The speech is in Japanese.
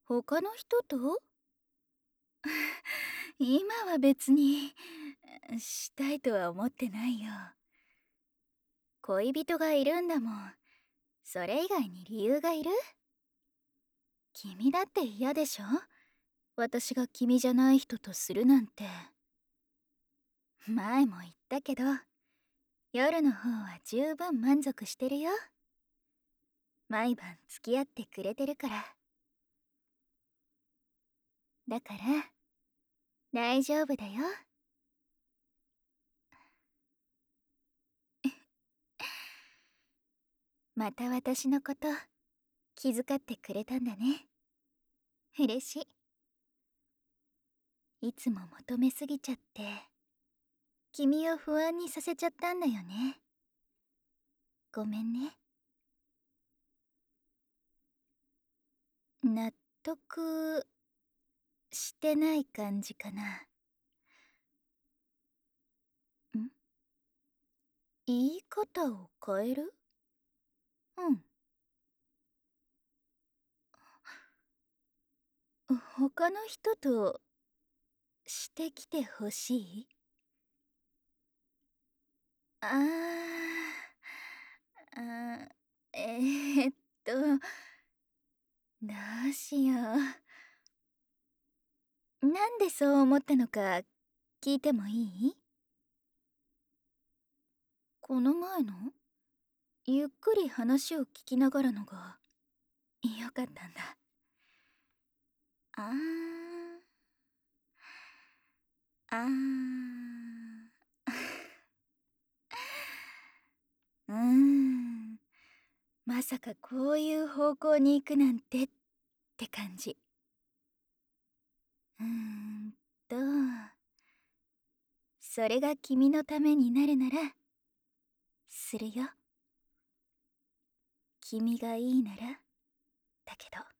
他の人と？今は別に、したいとは思ってないよ。恋人がいるんだもん。それ以外に理由がいる？君だって嫌でしょ？私が君じゃない人とするなんて。前も言ったけど、夜の方は十分満足してるよ。毎晩付き合ってくれてるから。だから、大丈夫だよ。また私のこと気遣ってくれたんだね。嬉しい。いつも求めすぎちゃって、君を不安にさせちゃったんだよね。ごめんね。納得してない感じかな。ん？言い方を変える？うん。他の人としてきてほしい？ああ、ーっと、どうしよう。なんでそう思ったのか聞いてもいい？この前のゆっくり話を聞きながらのが良かったんだ。あー、あー。まさかこういう方向に行くなんてって感じ。うーんと、それが君のためになるなら、するよ。君がいいなら、だけど。